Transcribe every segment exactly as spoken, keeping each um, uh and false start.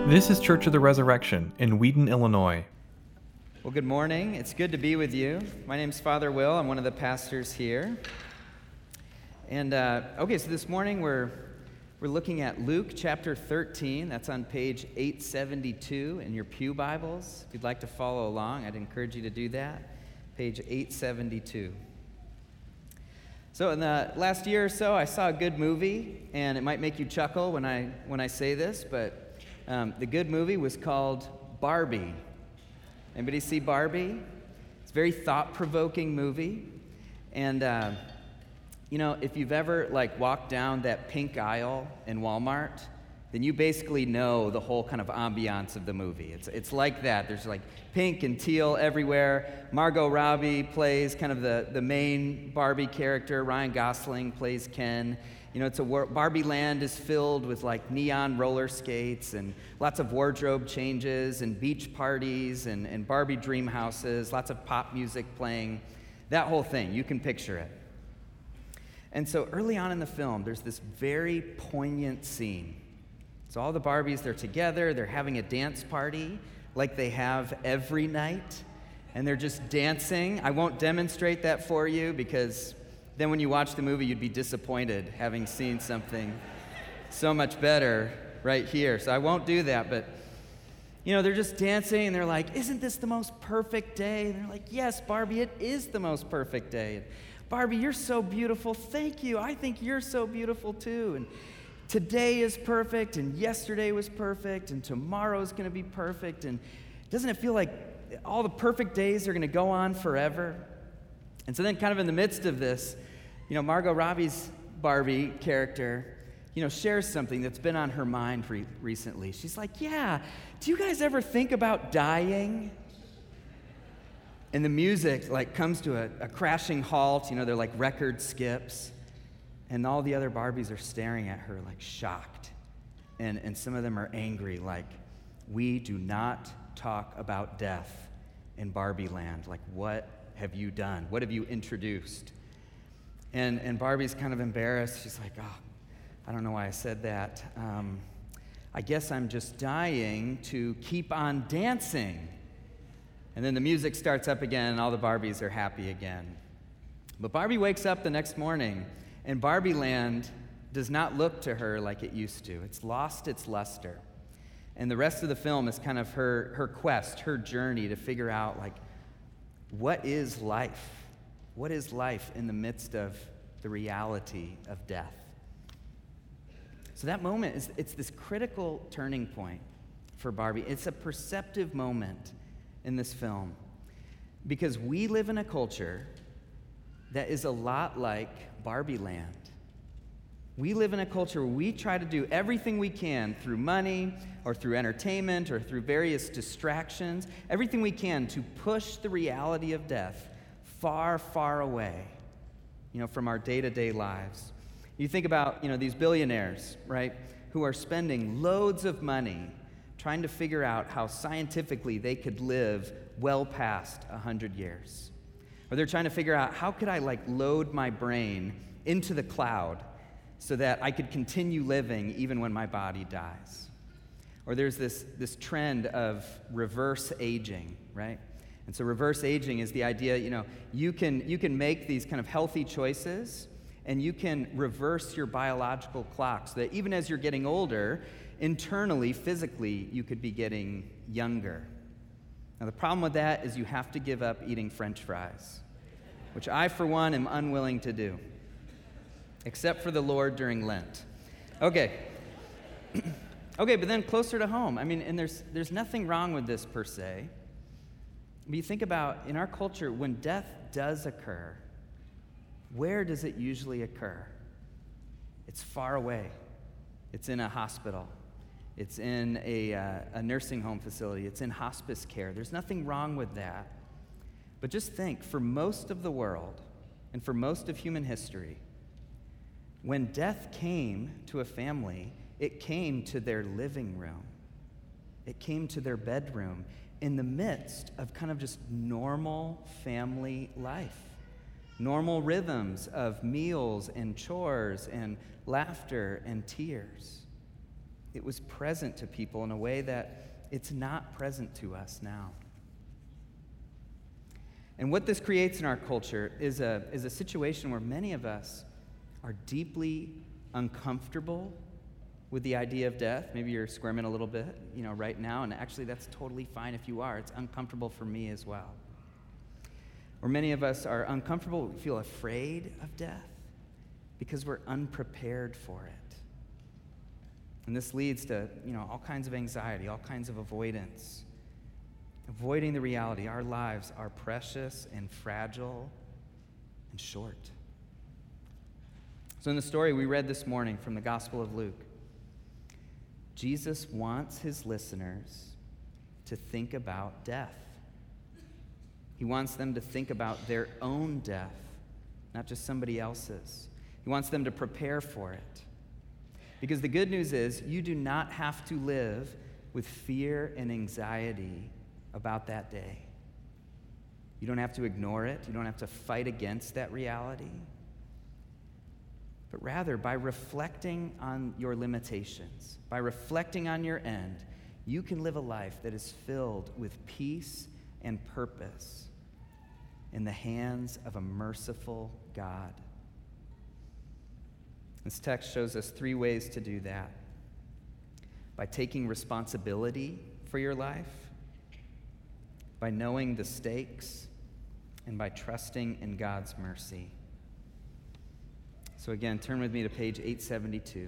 This is Church of the Resurrection in Wheaton, Illinois. Well, good morning. It's good to be with you. My name's Father Will. I'm one of the pastors here. And, uh, okay, so this morning we're we're looking at Luke chapter thirteen. That's on page eight seventy-two in your pew Bibles. If you'd like to follow along, I'd encourage you to do that. Page eight seventy-two. So in the last year or so, I saw a good movie, and it might make you chuckle when I when I say this, but um, the good movie was called Barbie. Anybody see Barbie? It's a very thought-provoking movie, and uh, you know, if you've ever like walked down that pink aisle in Walmart, then you basically know the whole kind of ambiance of the movie. It's it's like that. There's like pink and teal everywhere. Margot Robbie plays kind of the, the main Barbie character. Ryan Gosling plays Ken. You know, it's a Barbie land is filled with like neon roller skates and lots of wardrobe changes and beach parties and, and Barbie dream houses, lots of pop music playing, that whole thing. You can picture it. And so early on in the film, there's this very poignant scene. So all the Barbies, they're together, they're having a dance party like they have every night, and they're just dancing. I won't demonstrate that for you because then when you watch the movie, you'd be disappointed having seen something so much better right here. So I won't do that, but you know, they're just dancing, and they're like, isn't this the most perfect day? And they're like, yes, Barbie, it is the most perfect day. And Barbie, you're so beautiful. Thank you. I think you're so beautiful too. And today is perfect, and yesterday was perfect, and tomorrow is going to be perfect. And doesn't it feel like all the perfect days are going to go on forever? And so then kind of in the midst of this, you know, Margot Robbie's Barbie character, you know, shares something that's been on her mind re- recently. She's like, yeah, do you guys ever think about dying? And the music like comes to a, a crashing halt. You know, they're like record skips. And all the other Barbies are staring at her like shocked. And, and some of them are angry, like, we do not talk about death in Barbie land. Like, what have you done? What have you introduced? And, and Barbie's kind of embarrassed. She's like, oh, I don't know why I said that. Um, I guess I'm just dying to keep on dancing. And then the music starts up again, and all the Barbies are happy again. But Barbie wakes up the next morning, and Barbie Land does not look to her like it used to. It's lost its luster. And the rest of the film is kind of her, her quest, her journey to figure out, like, what is life? What is life in the midst of the reality of death? So that moment, is it's this critical turning point for Barbie. It's a perceptive moment in this film because we live in a culture that is a lot like Barbie Land. We live in a culture where we try to do everything we can through money or through entertainment or through various distractions, everything we can to push the reality of death far, far away, you know, from our day-to-day lives. You think about, you know, these billionaires, right, who are spending loads of money trying to figure out how scientifically they could live well past one hundred years. Or they're trying to figure out, how could I, like, load my brain into the cloud so that I could continue living even when my body dies? Or there's this, this trend of reverse aging, right? And so reverse aging is the idea, you know, you can, you can make these kind of healthy choices, and you can reverse your biological clock so that even as you're getting older, internally, physically, you could be getting younger. Now, the problem with that is you have to give up eating French fries, which I, for one, am unwilling to do, except for the Lord during Lent. Okay. Okay, but then closer to home. I mean, and there's there's nothing wrong with this per se. But you think about, in our culture, when death does occur, where does it usually occur? It's far away. It's in a hospital. It's in a, uh, a nursing home facility. It's in hospice care. There's nothing wrong with that. But just think, for most of the world and for most of human history, when death came to a family, it came to their living room. It came to their bedroom in the midst of kind of just normal family life. Normal rhythms of meals and chores and laughter and tears. it was present to people in a way that it's not present to us now. And what this creates in our culture is a, is a situation where many of us are deeply uncomfortable with the idea of death. Maybe you're squirming a little bit, you know, right now, and actually that's totally fine if you are. It's uncomfortable for me as well. Or many of us are uncomfortable, we feel afraid of death because we're unprepared for it. And this leads to, you know, all kinds of anxiety, all kinds of avoidance. Avoiding the reality, our lives are precious and fragile and short. So in the story we read this morning from the Gospel of Luke, Jesus wants his listeners to think about death. He wants them to think about their own death, not just somebody else's. He wants them to prepare for it. Because the good news is, you do not have to live with fear and anxiety about that day. You don't have to ignore it. You don't have to fight against that reality. But rather, by reflecting on your limitations, by reflecting on your end, you can live a life that is filled with peace and purpose in the hands of a merciful God. This text shows us three ways to do that. By taking responsibility for your life, by knowing the stakes, and by trusting in God's mercy. So again, turn with me to page eight seventy-two.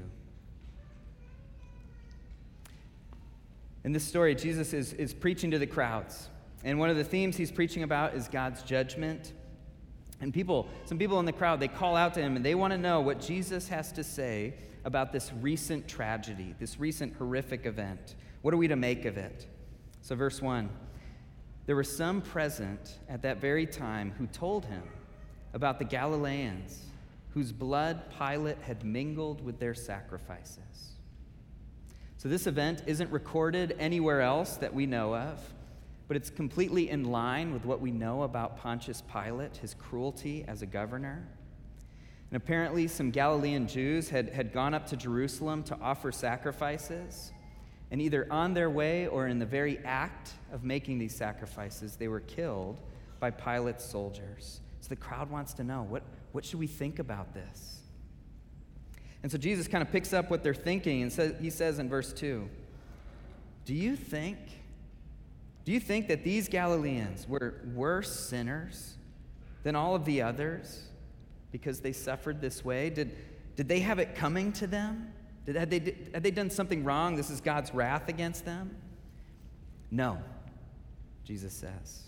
In this story, Jesus is, is preaching to the crowds. And one of the themes he's preaching about is God's judgment. And people, some people in the crowd, they call out to him and they want to know what Jesus has to say about this recent tragedy, this recent horrific event. What are we to make of it? So verse one, there were some present at that very time who told him about the Galileans whose blood Pilate had mingled with their sacrifices. So this event isn't recorded anywhere else that we know of, but it's completely in line with what we know about Pontius Pilate, his cruelty as a governor. And apparently some Galilean Jews had, had gone up to Jerusalem to offer sacrifices, and either on their way or in the very act of making these sacrifices, they were killed by Pilate's soldiers. So the crowd wants to know, what, what should we think about this? And so Jesus kind of picks up what they're thinking, and says, he says in verse two, do you think, do you think that these Galileans were worse sinners than all of the others because they suffered this way? Did, did they have it coming to them? Did, had, they, had they done something wrong? This is God's wrath against them? No, Jesus says.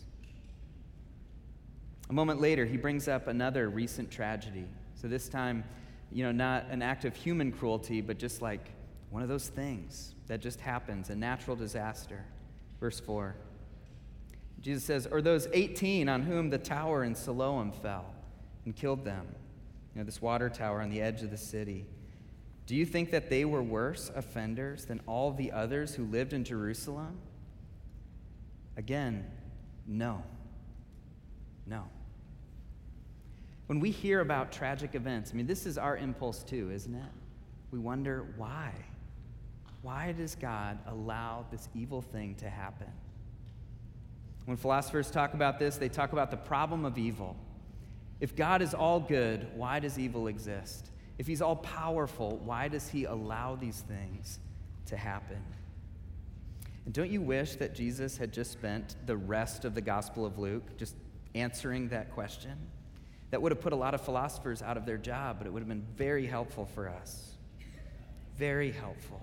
A moment later, he brings up another recent tragedy. So this time, you know, not an act of human cruelty, but just like one of those things that just happens, a natural disaster. Verse four, Jesus says, or those eighteen on whom the tower in Siloam fell and killed them, you know, this water tower on the edge of the city. Do you think that they were worse offenders than all the others who lived in Jerusalem? Again, no. No. When we hear about tragic events, I mean, this is our impulse too, isn't it? We wonder why. Why does God allow this evil thing to happen? When philosophers talk about this, they talk about the problem of evil. If God is all good, why does evil exist? If he's all powerful, why does he allow these things to happen? And don't you wish that Jesus had just spent the rest of the Gospel of Luke just answering that question? That would have put a lot of philosophers out of their job, but it would have been very helpful for us. Very helpful.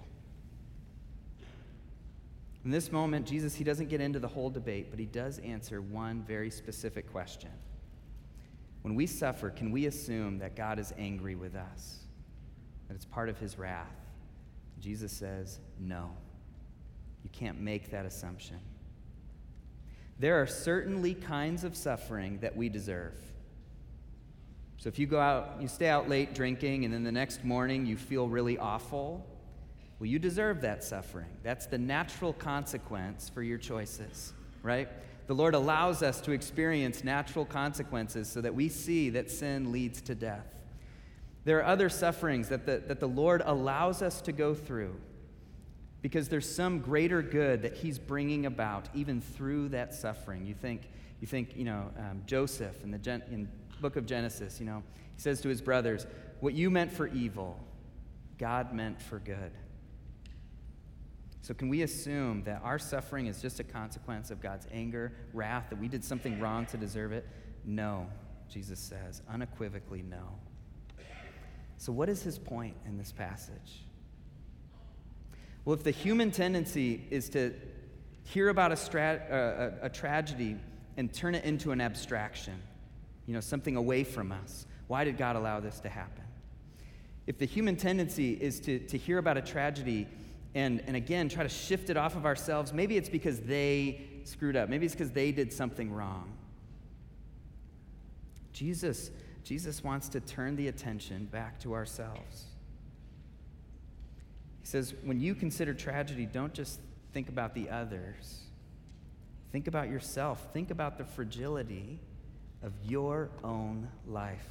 In this moment, Jesus, he doesn't get into the whole debate, but he does answer one very specific question. When we suffer, can we assume that God is angry with us? That it's part of his wrath? Jesus says, no. You can't make that assumption. There are certainly kinds of suffering that we deserve. So if you go out, you stay out late drinking, and then the next morning you feel really awful, well, you deserve that suffering. That's the natural consequence for your choices, right? The Lord allows us to experience natural consequences so that we see that sin leads to death. There are other sufferings that the, that the Lord allows us to go through because there's some greater good that he's bringing about even through that suffering. You think, you think, you know, um, Joseph in the Gen- in book of Genesis, you know, he says to his brothers, what you meant for evil, God meant for good. So can we assume that our suffering is just a consequence of God's anger, wrath, that we did something wrong to deserve it? No, Jesus says, unequivocally no. So what is his point in this passage? Well, if the human tendency is to hear about a, strat- uh, a, a tragedy and turn it into an abstraction, you know, something away from us, why did God allow this to happen? If the human tendency is to, to hear about a tragedy and, and again try to shift it off of ourselves, maybe it's because they screwed up. Maybe it's because they did something wrong. Jesus, Jesus wants to turn the attention back to ourselves. He says, when you consider tragedy, don't just think about the others. Think about yourself. Think about the fragility of your own life.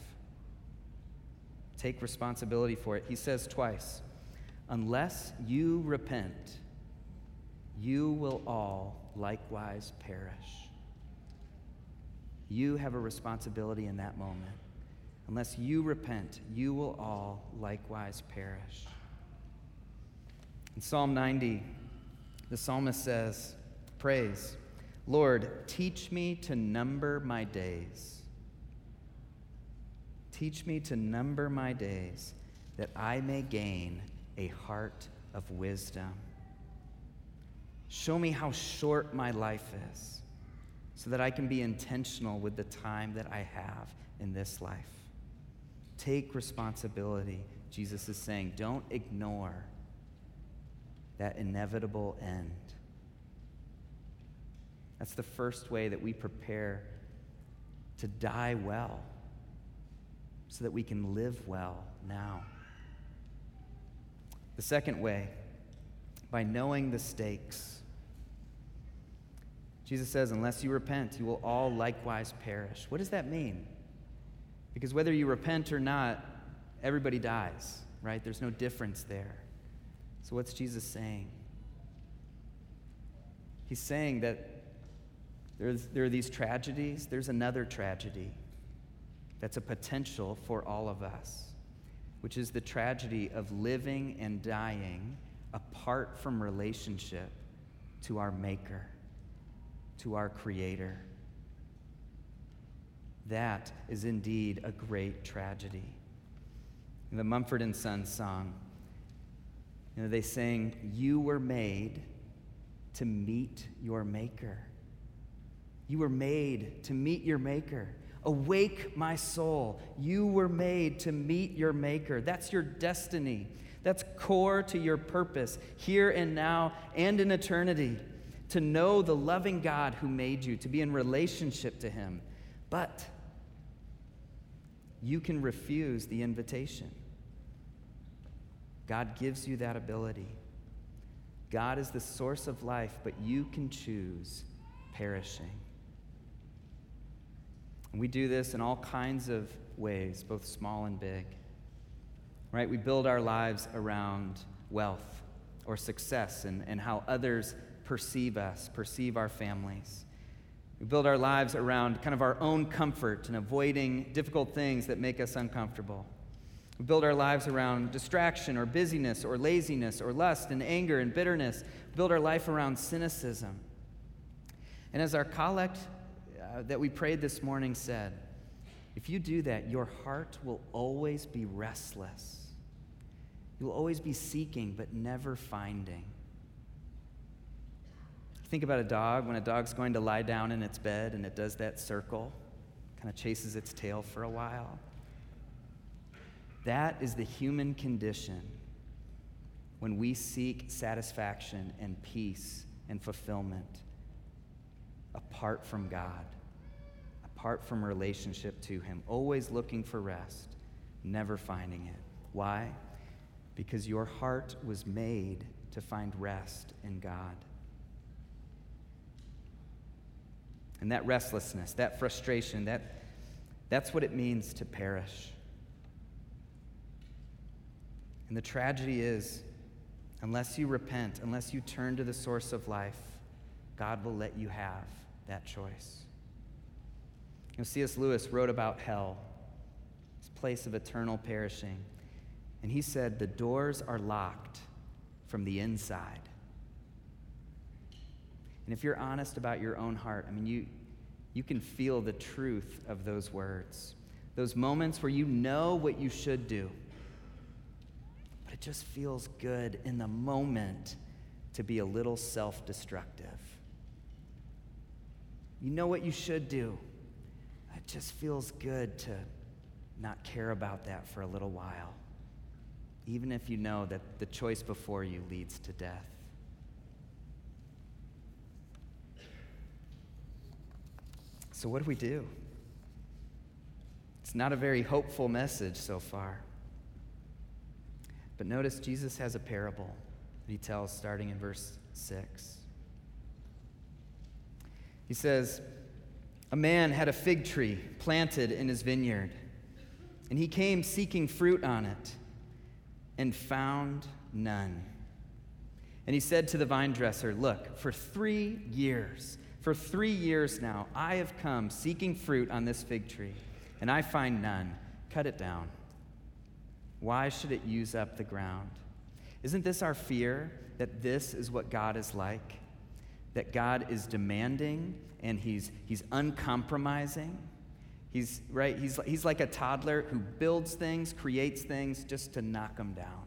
Take responsibility for it. He says twice, unless you repent, you will all likewise perish. You have a responsibility in that moment. Unless you repent, you will all likewise perish. In Psalm ninety, the psalmist says, praise, Lord, teach me to number my days. Teach me to number my days, that I may gain a heart of wisdom. Show me how short my life is, so that I can be intentional with the time that I have in this life. Take responsibility, Jesus is saying. Don't ignore that inevitable end. That's the first way that we prepare to die well, so that we can live well now. The second way, by knowing the stakes. Jesus says, unless you repent, you will all likewise perish. What does that mean? Because whether you repent or not, everybody dies, right? There's no difference there. So what's Jesus saying? He's saying that there's, there are these tragedies. There's another tragedy that's a potential for all of us, which is the tragedy of living and dying apart from relationship to our Maker, to our Creator. That is indeed a great tragedy. In the Mumford and Sons song, you know, they sang, you were made to meet your Maker. You were made to meet your Maker. Awake, my soul. You were made to meet your Maker. That's your destiny. That's core to your purpose, here and now and in eternity, to know the loving God who made you, to be in relationship to him. But you can refuse the invitation. God gives you that ability. God is the source of life, but you can choose perishing. And we do this in all kinds of ways, both small and big. Right? We build our lives around wealth or success and, and how others perceive us, perceive our families. We build our lives around kind of our own comfort and avoiding difficult things that make us uncomfortable. We build our lives around distraction or busyness or laziness or lust and anger and bitterness. We build our life around cynicism. And as our collect uh, that we prayed this morning said, if you do that, your heart will always be restless. You will always be seeking but never finding. Think about a dog. When a dog's going to lie down in its bed and it does that circle, kind of chases its tail for a while. That is the human condition when we seek satisfaction and peace and fulfillment apart from God, apart from relationship to him, always looking for rest, never finding it. Why? Because your heart was made to find rest in God. And that restlessness, that frustration, that, that's what it means to perish. And the tragedy is, Unless you repent, unless you turn to the source of life, God will let you have that choice. You know, C S Lewis wrote about hell, this place of eternal perishing. And he said, the doors are locked from the inside. And if you're honest about your own heart, I mean, you, you can feel the truth of those words. Those moments where you know what you should do, but it just feels good in the moment to be a little self-destructive. You know what you should do. It just feels good to not care about that for a little while, even if you know that the choice before you leads to death. So what do we do? It's not a very hopeful message so far. But notice Jesus has a parable that he tells starting in verse six. He says, a man had a fig tree planted in his vineyard, and he came seeking fruit on it and found none. And he said to the vine dresser, look, for three years, for three years now, I have come seeking fruit on this fig tree, and I find none. Cut it down. Why should it use up the ground? Isn't this our fear, that this is what God is like? That God is demanding and he's he's uncompromising. He's right, he's he's like a toddler who builds things, creates things just to knock them down.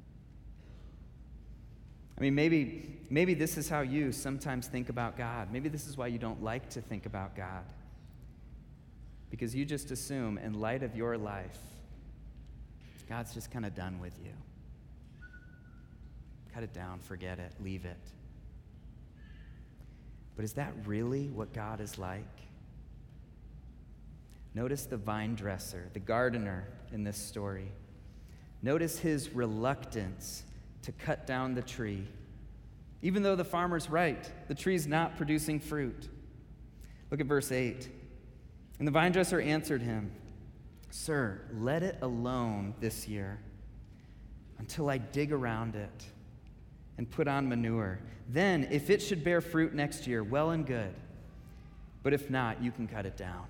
I mean, maybe maybe this is how you sometimes think about God. Maybe this is why you don't like to think about God. Because you just assume, in light of your life, God's just kind of done with you. Cut it down, forget it, leave it. But is that really what God is like? Notice the vine dresser, the gardener in this story. Notice his reluctance to cut down the tree. Even though the farmer's right, the tree's not producing fruit. Look at verse eight. And the vine dresser answered him, Sir, let it alone this year until I dig around it and put on manure. Then, if it should bear fruit next year, well and good. But if not, you can cut it down.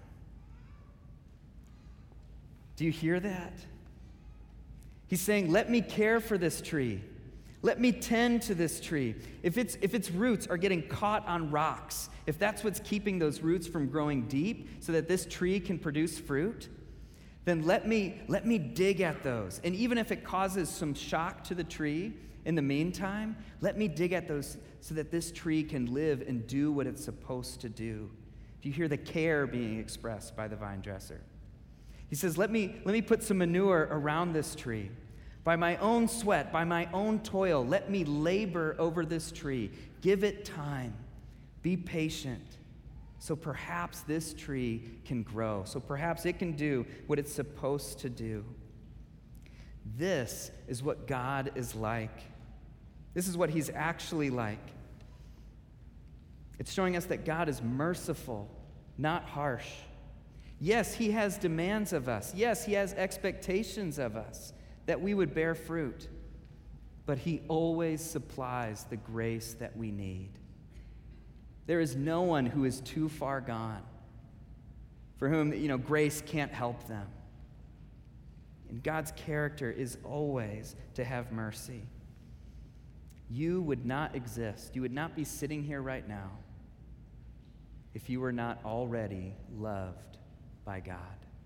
Do you hear that? He's saying, let me care for this tree. Let me tend to this tree. If its, if its roots are getting caught on rocks, if that's what's keeping those roots from growing deep so that this tree can produce fruit, then let me, let me dig at those. And even if it causes some shock to the tree, in the meantime, let me dig at those so that this tree can live and do what it's supposed to do. Do you hear the care being expressed by the vine dresser? He says, let me, let me put some manure around this tree. By my own sweat, by my own toil, let me labor over this tree. Give it time. Be patient. So perhaps this tree can grow. So perhaps it can do what it's supposed to do. This is what God is like. This is what he's actually like. It's showing us that God is merciful, not harsh. Yes, he has demands of us. Yes, he has expectations of us that we would bear fruit. But he always supplies the grace that we need. There is no one who is too far gone, for whom, you know, grace can't help them. And God's character is always to have mercy. You would not exist, you would not be sitting here right now if you were not already loved by God.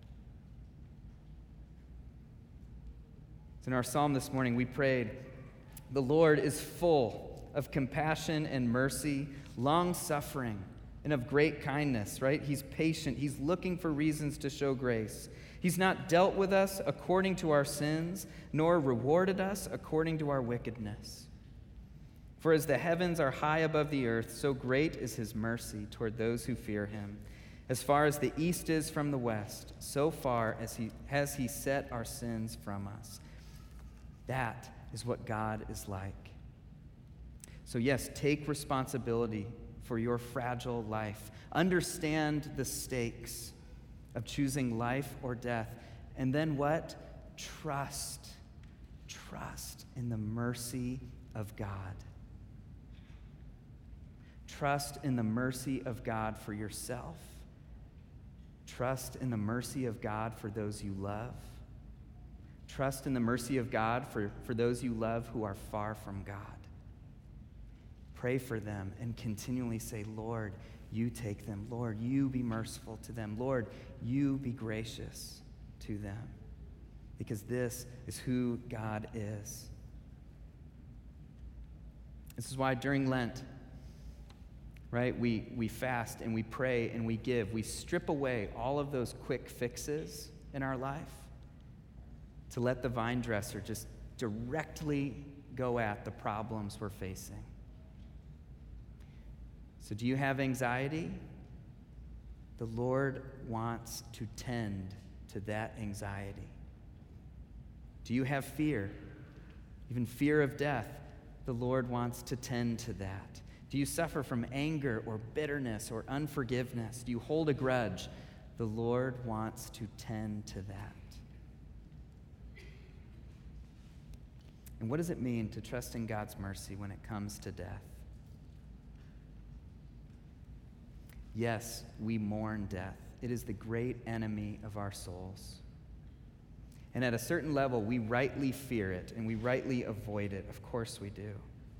So in our psalm this morning, we prayed, the Lord is full of compassion and mercy, long-suffering, and of great kindness, right? He's patient. He's looking for reasons to show grace. He's not dealt with us according to our sins, nor rewarded us according to our wickedness. For as the heavens are high above the earth, so great is his mercy toward those who fear him. As far as the east is from the west, so far as he has he set our sins from us. That is what God is like. So yes, take responsibility for your fragile life. Understand the stakes of choosing life or death. And then what? Trust. Trust in the mercy of God. Trust in the mercy of God for yourself. Trust in the mercy of God for those you love. Trust in the mercy of God for, for those you love who are far from God. Pray for them and continually say, Lord, you take them. Lord, you be merciful to them. Lord, you be gracious to them. Because this is who God is. This is why during Lent, right, we, we fast and we pray and we give. We strip away all of those quick fixes in our life to let the vine dresser just directly go at the problems we're facing. So do you have anxiety? The Lord wants to tend to that anxiety. Do you have fear? Even fear of death? The Lord wants to tend to that. Do you suffer from anger or bitterness or unforgiveness? Do you hold a grudge? The Lord wants to tend to that. And what does it mean to trust in God's mercy when it comes to death? Yes, we mourn death. It is the great enemy of our souls. And at a certain level, we rightly fear it and we rightly avoid it. Of course we do.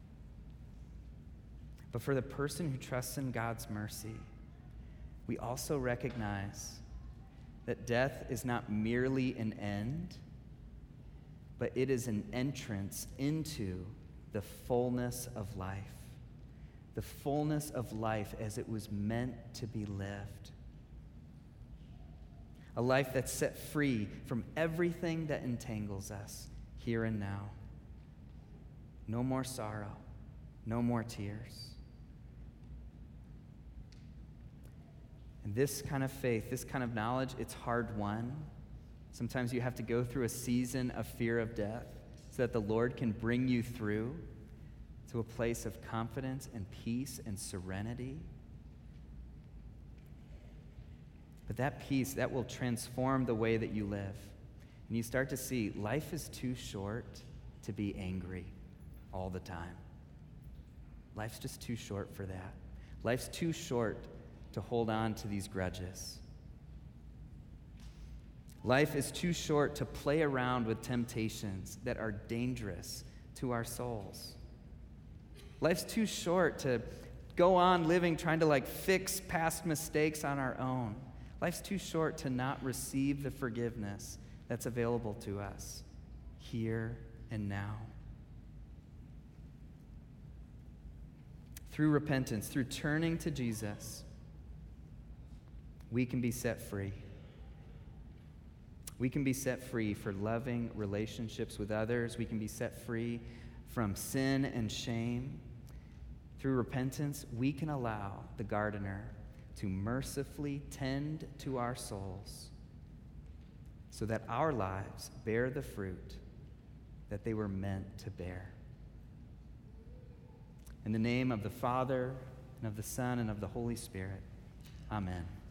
But for the person who trusts in God's mercy, we also recognize that death is not merely an end, but it is an entrance into the fullness of life. The fullness of life as it was meant to be lived. A life that's set free from everything that entangles us here and now. No more sorrow, no more tears. And this kind of faith, this kind of knowledge, it's hard won. Sometimes you have to go through a season of fear of death so that the Lord can bring you through to a place of confidence and peace and serenity. But that peace, that will transform the way that you live. And you start to see life is too short to be angry all the time. Life's just too short for that. Life's too short to hold on to these grudges. Life is too short to play around with temptations that are dangerous to our souls. Life's too short to go on living trying to like fix past mistakes on our own. Life's too short to not receive the forgiveness that's available to us here and now. Through repentance, through turning to Jesus, we can be set free. We can be set free for loving relationships with others. We can be set free from sin and shame. Through repentance, we can allow the gardener to mercifully tend to our souls so that our lives bear the fruit that they were meant to bear. In the name of the Father, and of the Son, and of the Holy Spirit, amen.